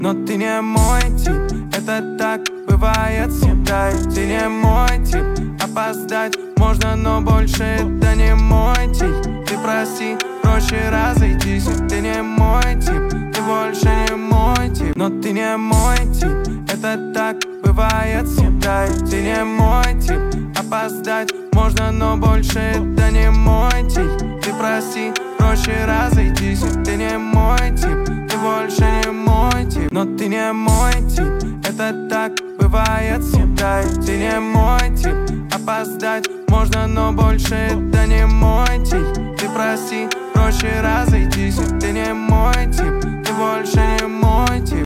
Но ты не мой тип, это так бывает всегда. Ты не мой тип, опоздать можно, но больше это не мой тип. Ты прости, проще разойтись. Ты не мой тип, ты больше не мой тип. Но ты не мой тип, это так бывает всегда. Ты не мой тип, опоздать можно, но больше это не мой тип. Ты прости, проще разойтись. Ты не мой тип, ты больше не мой тип. Но ты не мой тип, это так бывает всегда. Ты не мой тип, опоздать можно, но больше это не мой тип. Ты прости, проще разойтись. Ты не мой тип, ты больше не мой